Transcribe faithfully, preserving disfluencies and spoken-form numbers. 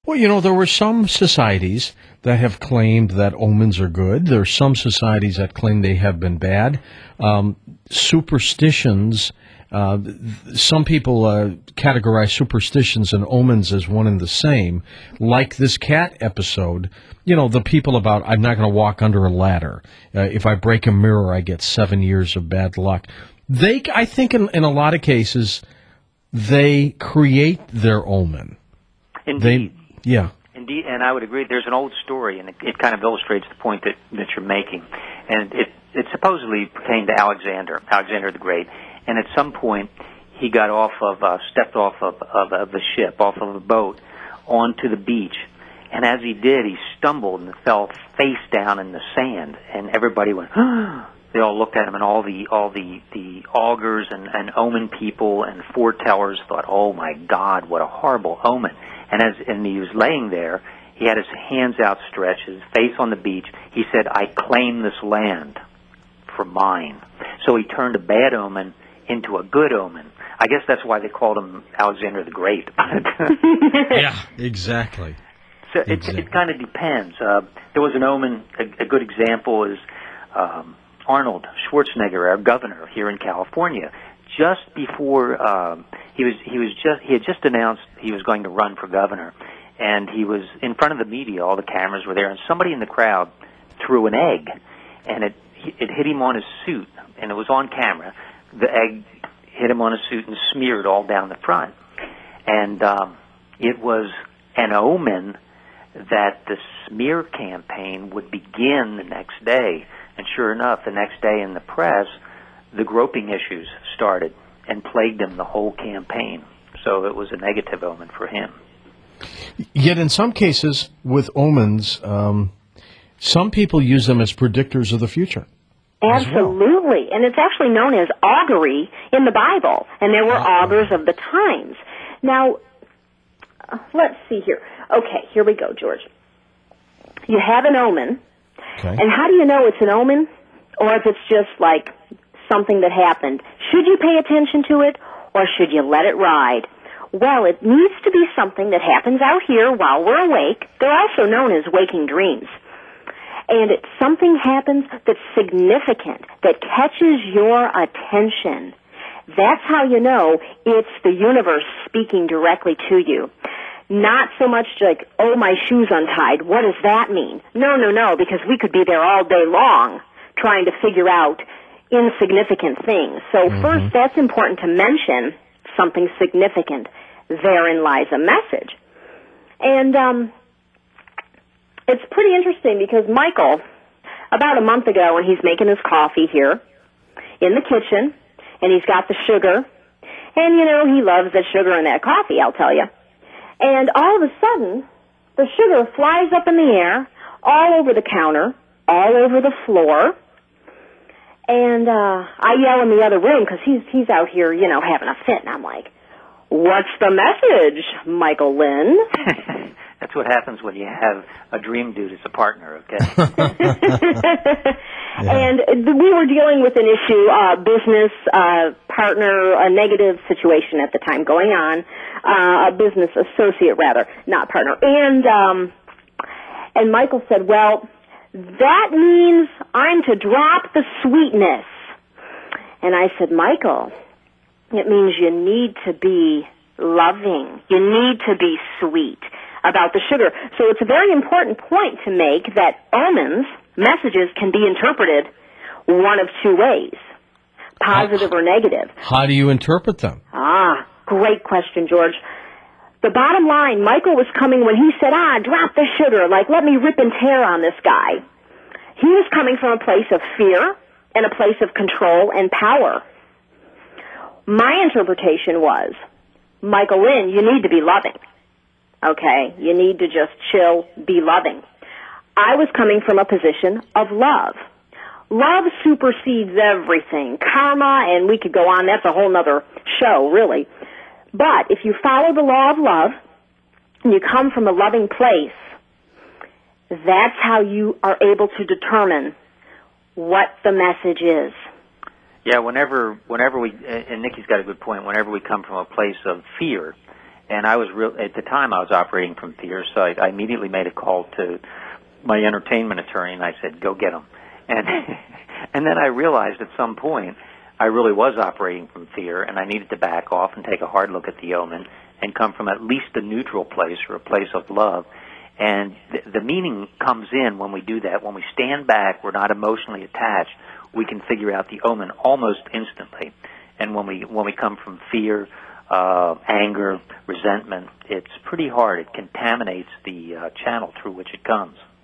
Well, you know, there were some societies that have claimed that omens are good. There are some societies that claim they have been bad. Um, superstitions, uh, some people uh, categorize superstitions and omens as one and the same. Like this cat episode, you know, the people about, I'm not going to walk under a ladder. Uh, if I break a mirror, I get seven years of bad luck. They, I think in, in a lot of cases, they create their omen. Indeed. They, yeah. Indeed, and I would agree. There's an old story, and it, it kind of illustrates the point that, that you're making. And it, it supposedly pertained to Alexander, Alexander the Great. And at some point, he got off of, uh, stepped off of, of, of the ship, off of a boat, onto the beach. And as he did, he stumbled and fell face down in the sand. And everybody went, they all looked at him, and all the all the, the augurs and, and omen people and foretellers thought, oh, my God, what a horrible omen. And as and he was laying there, he had his hands outstretched, his face on the beach. He said, I claim this land for mine. So he turned a bad omen into a good omen. I guess that's why they called him Alexander the Great. Yeah, exactly. So it, exactly. it kind of depends. Uh, there was an omen, a, a good example is um, Arnold Schwarzenegger, our governor here in California. Just before um, he was, he was just he had just announced he was going to run for governor, and he was in front of the media. All the cameras were there, and somebody in the crowd threw an egg, and it it hit him on his suit, and it was on camera. The egg hit him on his suit and smeared all down the front, and um, it was an omen that the smear campaign would begin the next day. And sure enough, the next day in the press, the groping issues started and plagued him the whole campaign. So it was a negative omen for him. Yet in some cases, with omens, um, some people use them as predictors of the future. Absolutely. Well. And it's actually known as augury in the Bible. And there were uh-huh. augurs of the times. Now, uh, let's see here. Okay, here we go, George. You have an omen. Okay. And how do you know it's an omen? Or if it's just like something that happened? Should you pay attention to it, or should you let it ride? Well, it needs to be something that happens out here while we're awake. They're also known as waking dreams. And it's something happens that's significant, that catches your attention. That's how you know it's the universe speaking directly to you. Not so much like, oh, my shoe's untied. What does that mean? No, no, no, because we could be there all day long trying to figure out insignificant things. So mm-hmm. first, that's important to mention, something significant. Therein lies a message. And um, it's pretty interesting because Michael, about a month ago when he's making his coffee here in the kitchen, and he's got the sugar, and, you know, he loves that sugar in that coffee, I'll tell you. And all of a sudden, the sugar flies up in the air, all over the counter, all over the floor. And uh I yell in the other room because he's he's out here, you know, having a fit. And I'm like, what's the message, Michael Lynn? That's what happens when you have a dream dude as a partner, okay? Yeah. And we were dealing with an issue, uh, business uh, partner, a negative situation at the time going on, uh, a business associate rather, not partner. And um, and Michael said, well, that means I'm to drop the sweetness. And I said, Michael, it means you need to be loving. You need to be sweet about the sugar. So it's a very important point to make that omens, messages, can be interpreted one of two ways, positive how, or negative. How do you interpret them? Ah, great question, George. The bottom line, Michael was coming when he said, ah, drop the sugar, like let me rip and tear on this guy. He was coming from a place of fear and a place of control and power. My interpretation was, Michael Lynn, you need to be loving. Okay, you need to just chill, be loving. I was coming from a position of love. Love supersedes everything. Karma, and we could go on, that's a whole nother show, really. But if you follow the law of love, and you come from a loving place, that's how you are able to determine what the message is. Yeah, whenever whenever we, and Nikki's got a good point, whenever we come from a place of fear, And I was real at the time. I was operating from fear, so I, I immediately made a call to my entertainment attorney, and I said, "Go get him." And and then I realized at some point I really was operating from fear, and I needed to back off and take a hard look at the omen and come from at least a neutral place or a place of love. And th- the meaning comes in when we do that. When we stand back, we're not emotionally attached. We can figure out the omen almost instantly. And when we when we come from fear, uh, anger, resentment, it's pretty hard. It contaminates the uh, channel through which it comes.